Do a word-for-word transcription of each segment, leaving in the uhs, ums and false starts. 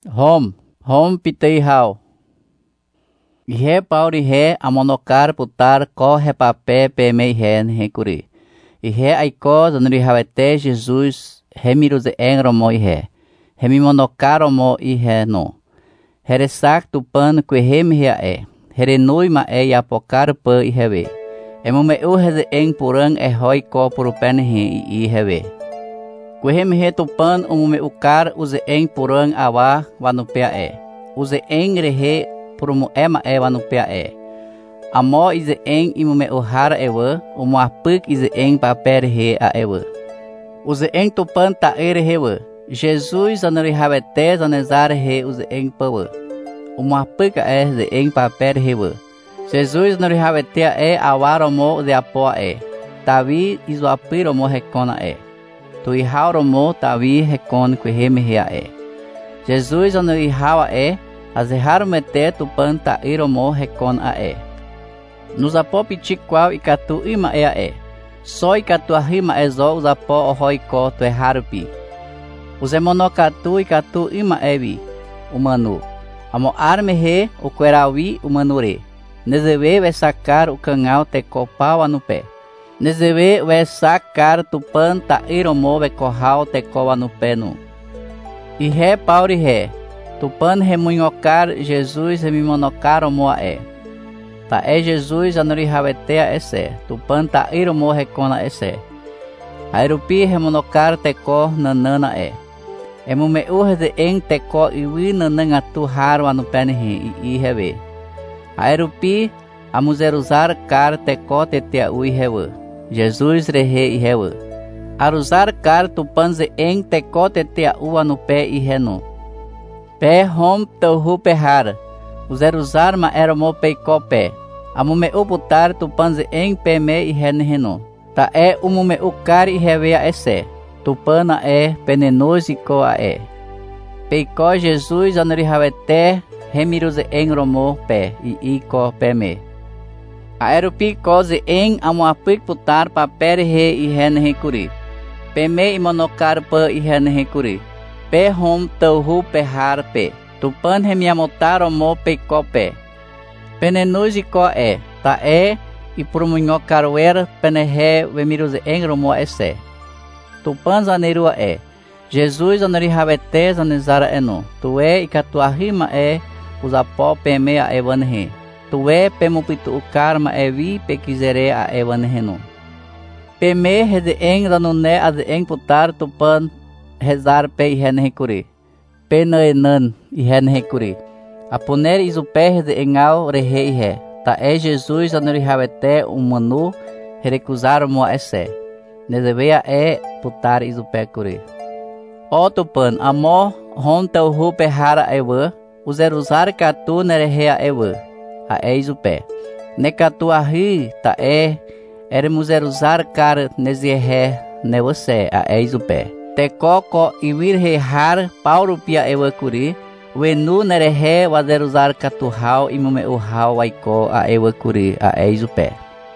Hom, hom pitei hao. Ihe pauri he amonokar putar ko repapé pemei hen recuri. Ihe aiko zanuri havete Jesus remiruze engromo ihe. Hemimonokaromo ihe no. Heresak tupan quehem e. Herenui ma e apokar pa iheve. Emume u heze eng purang e hoi ko purupen he i iheve. Quehem he tupan umume ukar uze eng purang awa wanupea e. Uze eng rehe purumu ema e wanupea e. Amo ize eng imume uhara ewa, umu apuk ize eng paper he a ewa. Uze eng tupan ta ere hewa. Jesus zanuri havete zanezar he uze eng pawa. Umu apuk a e ze eng paper hewa. Jesus zanuri havete a e awaromo uze apoa e. Tavi izo apiromo hekona e. Tu ihauromo tavi hekon queheme hea e. Jesus zanuri hawa e, azeharo mete tupan ta iromo hekon a e. Nos apopiti qual ikatu ima ea e. Só ikatu ahima e zo usapo ohoiko tu eharupi. Uzemonokatu ikatu ima evi. Umanu. Amo arme he o querawi umanure. Nezewe ve sacar o cangal te copawa no pé. Nezewe ve sacar tupan ta iromo ve corral te coa no pé no. E re pauri re. Tupan remunhokar Jesus remimonocar moa e. Ta e Jesus anuri havetea esse. Tupan ta iromo recona esse. Airupi remunokar teko nanana e. Emume urze eng teko iwi nananga tu haru anu penhi i iheve. Airupi amuzeruzar kar teko tetea ui hewa. Jesus rehe ihewa. Aruzar kar tupanze eng teko tetea u anu pe ihenu. Pe hom tohu pehar. Uzeruzar ma eromo peiko pe. Amume uputar tupanze eng peme ihenheno. Ta e umume ukar ihevea esse. Tupana e penenoziko a e. Peiko Jesus anuri havete remiruze eng romo pe i iko peme. Aerupi koze eng amuapik putar papere he ihenhe kuri. Peme imonokar pa ihenhe kuri. Pe hom tohu pehar pe. Tupan remiamotar mo peiko pe. Penenuziko e. Ta e e purmunhokaruer penehe vemiruze eng romo esse. Tupan zanerua e. Jesus anari havete zanezara eno. Tue ikatuahima e usapo peme a evanhe. Tue pemupitu ukarma evi pekizere a evanheno. Peme hede eng zanune az eng putar tupan rezar pe ihenhe kuri. Penaenan ihenhe kuri. Aponer izupe hede engal rehe ihe. Ta e Jesus anari havete umanu recusar mo esse. Nezevea e putar izupe kuri. O tupan amo hon teu hu pehara ewa. Uzeruzar katu nerehea ewa. A e izupe. Nekatu ahi ta e eremuzeruzar kar neziehe nevose a e izupe. Te koko iwirhe har paurupia ewa kuri. Wenu nerehe wazeruzar katuhau imume uhau waiko a ewa kuri a e izupe.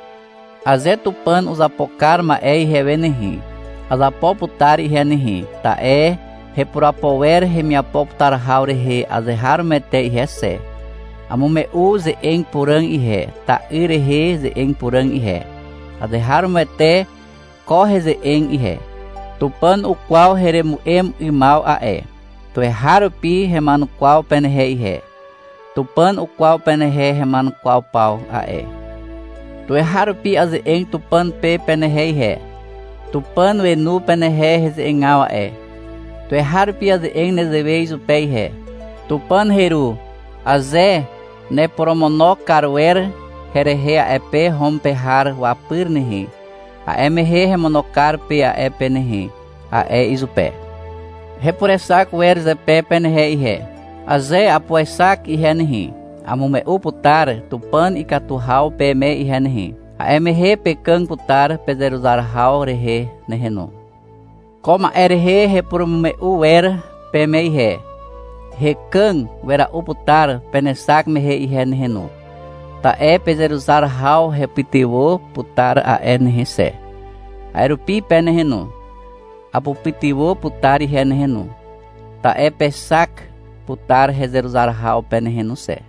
Azetupan uzapokar ma e ihevenehi. Azapoputar ihenihi. Ta e repurapower remiapoputar haurehe azehar mete ihese. Amume u ze eng purang ihe. Ta irehe ze eng purang ihe. Azehar mete corre ze eng ihe. Tupan o qual reremuem imal a e. Tu erraro pi remano qual penehe ihe. Tupan o qual penehe remano qual pau a e. Tu erraro pi az eng tupan pe penehe ihe. Tupan wenu penehe reze engal a e. Tu erraro pi az eng nezeveis o pe ihe. Tupan heru aze ne promono karuer herehe a e pe rompehar wapirnehi. A emehe remonokar pe a e penehi. A e izupe. Repuresak wer ze pe penehe ihe. Aze apuesak ihenhi. Amume uputar tupan ikatuhau pe me ihenhi. A emehe pekang putar pezeruzar hau rehe neheno. Koma erehe repurume uwer pe me ihe. Rekang vera uputar penesak mehe ihenheno. Ta e pezeruzar hau repitivo putar a enhese. Aerupi peneheno. Apupitivo putar ihenheno. Ta e pesak putar rezeruzar hao penhe no sé.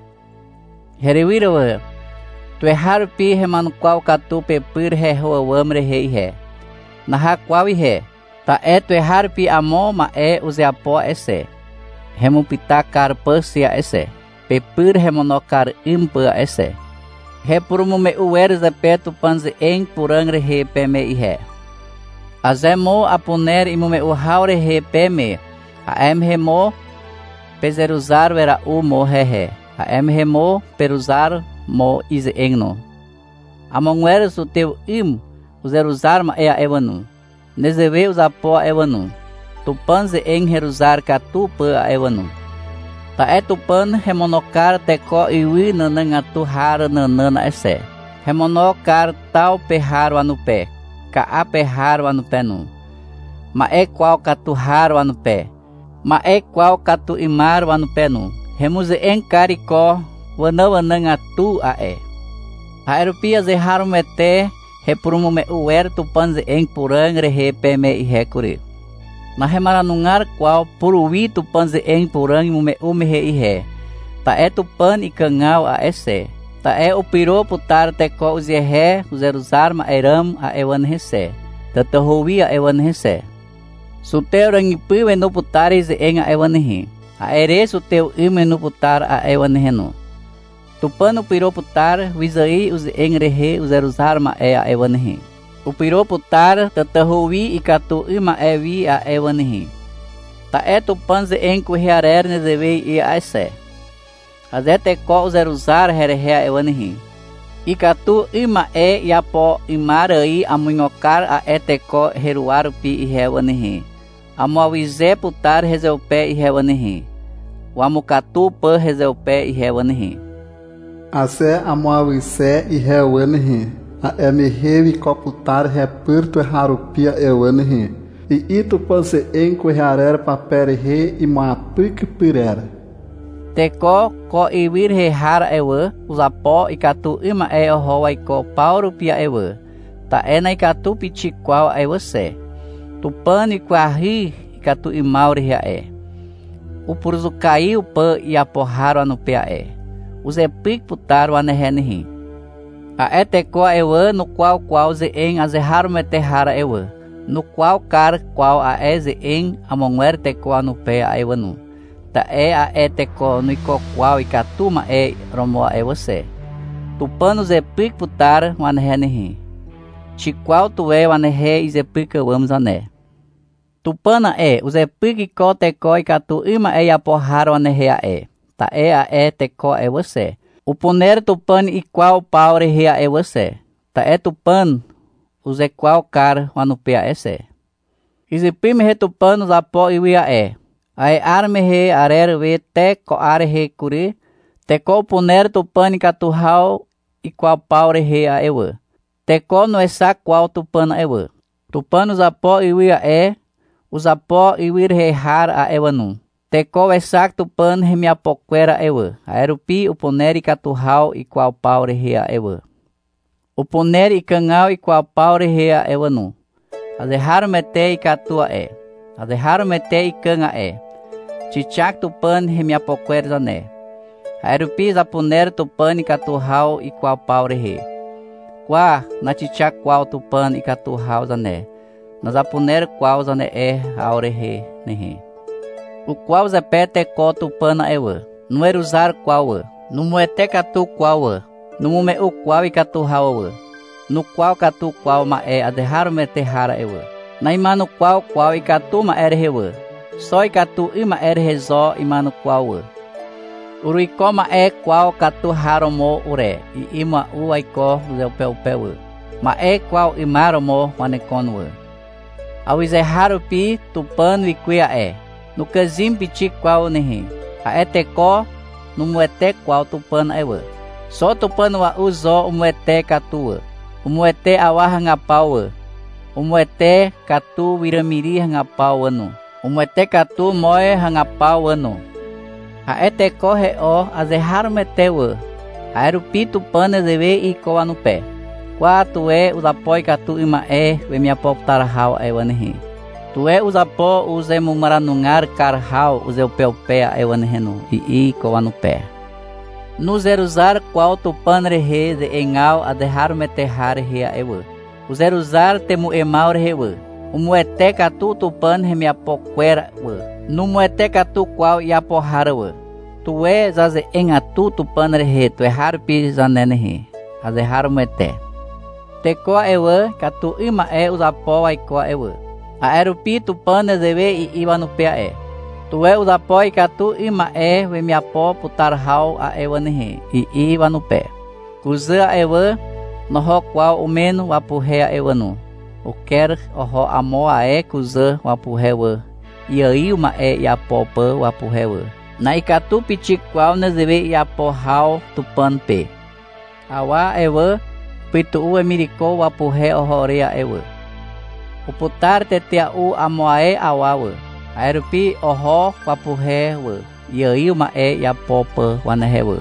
Herewira tue harpi remanu qual catu pepir he roamre rei he. Naha qual he. Ta é tue harpi amo ma é use apo esse. Remupita carpacia esse. Pepir remonokar impa esse. Repurumu me ueres de petu panze en purangre he peme ihe. Azemo apuner imume uhaure he peme. A em remo pezeruzar vera u mo hehe. A em remo peruzar mo ize engno. Amongueres o teu im uzeruzar ma ea evanu. Nezeve uzapo evanu. Tupanze en heruzar katupa a evanu. Ta é tupan remonokar teko iwi nanangatu hara nanana esse. Remonokar tal perraro anupe. Ka a perraro anupe nu. Ma é qual katu haro anupe. Ma é qual katu imaro anupe nu. Remuze en caricó wanawanangatu a e. A erupia ze harumete repurumu me uer tupanze en purangre he peme i hekuri. Na remaranungar qual puruwi tupanze en purang mume ume he i he. Ta é tupan i cangal a esse. Ta é o piro putar teko uze he uzeruzar ma eram a ewan hese. Tatahowi a ewan hese. Suteu rangipi wenu putaris en a ewan he. A ere suteu imenu putar a ewan henu. Tupano piro putar wizai uze en rehe uzeruzar ma e a ewan he. O piro putar tatahowi i katu ima evi a ewan he. Ta é tupanze en kuhiarer nezevei i a esse. Azete ko uzeruzar herehe a ewan he. I katu ima e yapo imarai amunhokar a eteko heruarupi i hewan he. Amoawize putar rezeupe i hewan he. O amukatu pa rezeupe i hewan he. Ase amoawize i hewan he. A emehevi coputar repurto harupia ewan he. E itu panse encoiarer papere he e mapuk pirera. Teko ko iwir he hara ewa uzapo ikatu ima e ohoi ko paurupia ewa. Ta ena ikatu pichi qual ewa se. Tupani quahi ikatu imauri hea e. O puruzu caiu pa e aporraram no pea e. Os epik putaram a nehenhi. A eteko ewa no qual qual ze en azerraram meterrara ewa. No qual car qual a eze en amonguer teko no pea ewa nu. Ta e a eteko no iko qual ikatuma e romoa ewa se. Tupano os epik putaram a nehenhi. Chiqual tu é o anehe e zepica vamos ané. Tupana é, os epik ko teko e katu ima e aporraram anehe a e. Ta é a e teko é você. O poner tupan e qual paure rea é você. Ta é tupan, os e qual car o anupea é se. Izipime retupan os apo e wia é. A e arme re arer ve teko are re kuri. Teko poner tupan e katu hau e qual paure rea é we. Teko no essa qual tupana ewa. Tupano os apo iwia é, os apo iwir rehar a ewanu. Teko essa tupan remiapoquera ewa. A erupi o poneri katuhau e qual pau rehea ewa. O poneri cangal e qual pau rehea ewanu. A derrar mete e katua é. A derrar mete e canga é. Chichak tupan remiapoquera zané. A erupi zaponer tupan e katuhau e qual pau rehea. Qua na chicha qual tupan e katu hausa ne. Nas apuner qual zane é aurehe nehe. O qual ze pete ko tupana ewa. No eruzar qual. No muete katu qual. No mume o qual e katu hauwa. No qual katu qual ma é aderrar meterrara ewa. Na imano qual qual e katu ma erhewa. Só e katu ima erhezo imano qual. Uruikoma é qual katu haromo ure e ima uaiko zeu peu peu. Ma é qual imaromo maneconua. Ao izerharupi tupano e quia é. No kazim piti qual nehi. A eteko no muete qual tupano ewa. Só tupano a uzo o muete katua. O muete awa hangapaua. O muete katu viramiri hangapau no. O muete katu moe hangapau no. A eteko he o azerraram metewa. A erupito pana zeve e coa no pé. Quatro é os apoi catu ima é, ve minha poptar hau é wanehi. Tué usapo use mumaranungar carhal use o pelpea ewan renu e i coa pé. No zeruzar qual tu panre re de engal a derrar meterrar rea ewa. O zeruzar temu emaur rewa. O muete catu tu pan remiapoquera wa. No muete catu qual iaporrara wa. Tu é zaze em atu tu panre re tu é harpi zanene re. A derrar muete. Te coa ewa catu ima e usapo ai coa ewa. A erupi tu pane deve e iba no pé é. Tu é usapo e catu ima e vemiapo putar hau a ewa ne e iba no pé. Kuza ewa no ho qual o meno wapurrea ewanu. O quer o ho amoa e kuza wapurrewa. E aí uma e iapopa wapurrewa. Na ikatu piti qual ne deve iaporral tu pan pe. Awa ewa pitu u emiriko wapurre o horea ewa. O putar tetea u amoae awawa. Aerupi oho wapurrewa. E aí uma e iapopa wanahewa.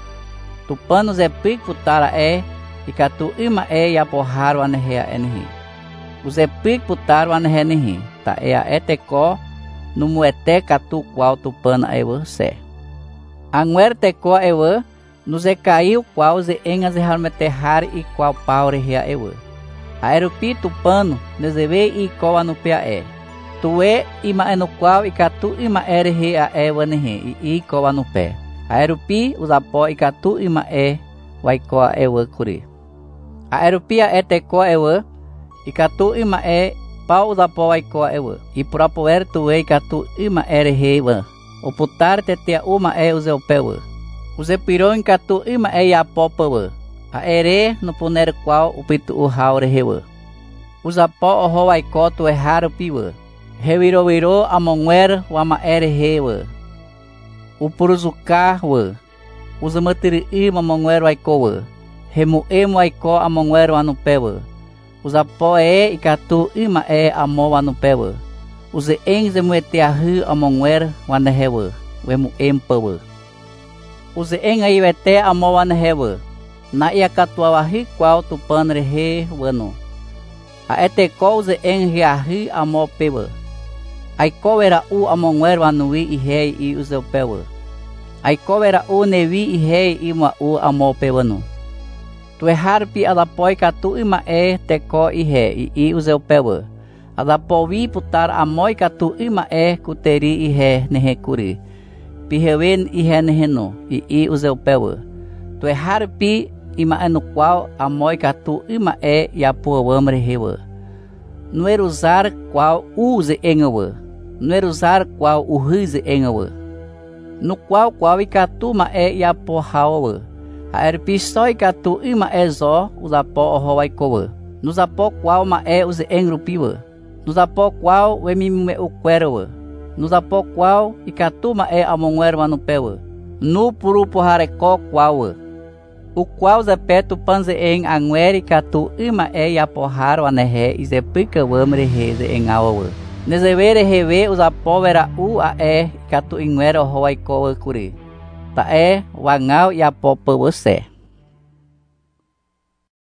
Tu pano zepi putara e e catu ima e iaporrar o anerrea enhi. O zepic putar o anerrea enhi. Ta e a eteco no muete catu qual tu pana ewa se. Anguer teco ewa no ze caiu qual ze engas harmeterrar e qual paure rea ewa. Aerupi tu pano nezeve e coa no pea e. Tu e ima eno qual e catu ima ere rea ewa nehi e i coa no pé. Aerupi usapo e catu ima e vai coa ewa kuri. A erupia e te koa ewa, i katu ima e pau usapo ai koa ewa, i purapoer tu e i katu ima ere hewa, o putar te tea uma e uze opewa. Uze piron katu ima e ia popawa, a ere no puner qual upitu u haure hewa. Usapo oho ai ko tu e haru piwa, hewiro wiro amonguer wama ere hewa. O puruzuka wa, uza matiri i mamonguer ai koa. Hemu emu aiko amonguero anupewa. Usapo e ikatu ima e amo anupewa. Uze enze muete ahu amonguer wanahewa. Wemu empawa. Uze enga iwete amo wanahewa. Na ia katua wahi qual tu panre he wano. A ete ko uze enga ahu amo pewa. Aiko era u amonguero anui i hei i uze pewa. Aiko era u nevi i hei i ma u amo pewano. Tu é harpi adapoi catu ima e teco i he i i uze pewa. Adapovi putar amoi catu ima e kuteri i he nehe kuri. Pihewen i he neheno i i uze pewa. Tu é harpi ima eno qual amoi catu ima e yapua wamre hewa. Nueruzar qual uze engawa. Nueruzar qual uhize engawa. No qual qual i catu ma e yapua hawa. A erpistoi catu ima e zo usapo oho ai koa. Nos apo qual ma e use engrupiwa. Nos apo qual o emime o queroa. Nos apo qual e catu ma e amonguerwa no pewa. No puru pohareco qual. O qual ze petu panze en angueri catu ima e yapoharo anehe e ze pica wamre reze en awa. Nezevere reve usapo vera u a e catu inguero oho ai koa kuri. Ta e wangau ya popa você.